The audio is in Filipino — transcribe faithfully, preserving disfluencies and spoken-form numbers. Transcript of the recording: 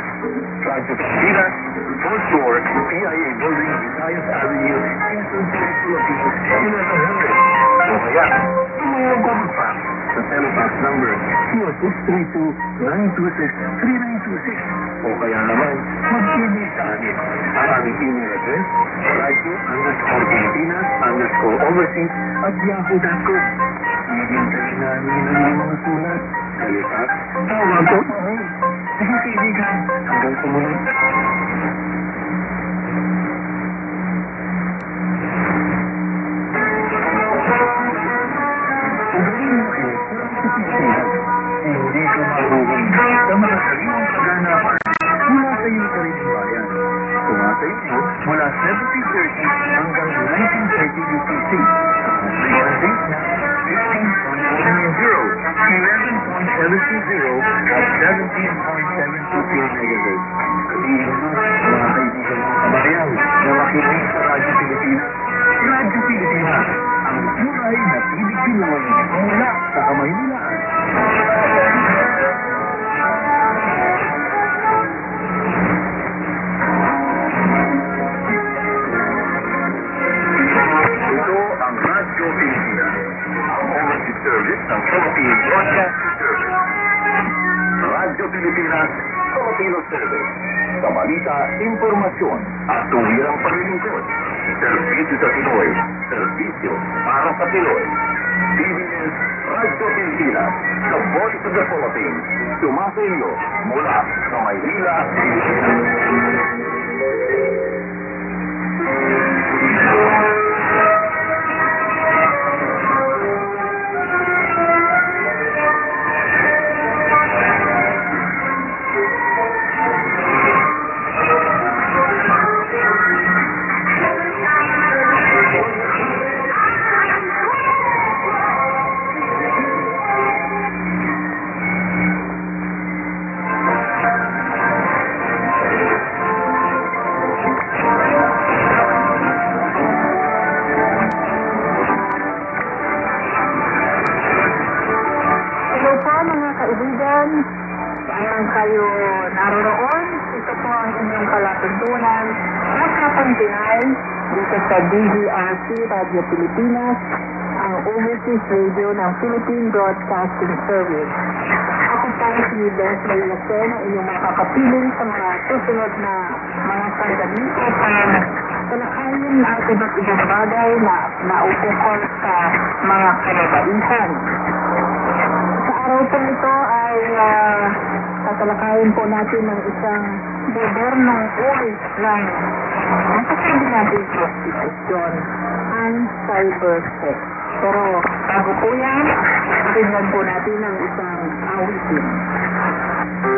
Radyo Pilipinas, fourth floor, P I A Building, Visayas Avenue, Quezon City, Philippines, eleven hundred. O kaya, tumayo ko pa sa telefax number zero six three two, nine two six, three nine two six. O kaya naman, mag-email sa akin. Ang aming email address, radio underscore Pilipinas underscore overseas at yahoo dot com. Hihintay namin ang mga sulat. Telefax, tawag ko. Sige, kaibigan. Hanggang sa muli. Hindi ka mahuhuli sa mga sariwang kaganapan mula sa iyong sariling bayan. Tumasa ito mula seventeen thirty hanggang nineteen thirty U T C. Frequencies na fifteen point one nine zero, eleven point seven two zero, at seventeen point seven two zero megahertz. Sabihin mo, mga kaibigan ng kabayan na makinig sa Radyo Pilipinas. Radyo Pilipinas, ang tunay na tinig Pinoy mula sa Kamaynilaan. Ito ang Radyo Pilipinas, ang overseas service ng Philippine Broadcasting Service. Radyo Pilipinas, Filipino Service. Sa balita, impormasyon at tuwirang paglilingkod. Servisyo sa Pinoy, servisyo para sa Pinoy. T V News, Radyo Pilipinas, the voice of the Philippines. Tumasa inyo mula sa Maynila, saan kayo naroon. Ito po ang inyong palatuntunan at kapantinan dito sa D B R C Radio Pilipinas, ang overseas radio ng Philippine Broadcasting Service. Ako po si Leslie Lacen, ang inyong makakapiling sa mga susunod na mga sandali upang talakayin at iba't ibang bagay na naupukol sa mga kalabaihan. Sa araw po ito ay uh, tatalakayin po natin ng isang modernong uri ng masasabi natin prostitution and cybersex. Pero bago po yan, tingnan po natin ang isang awitin.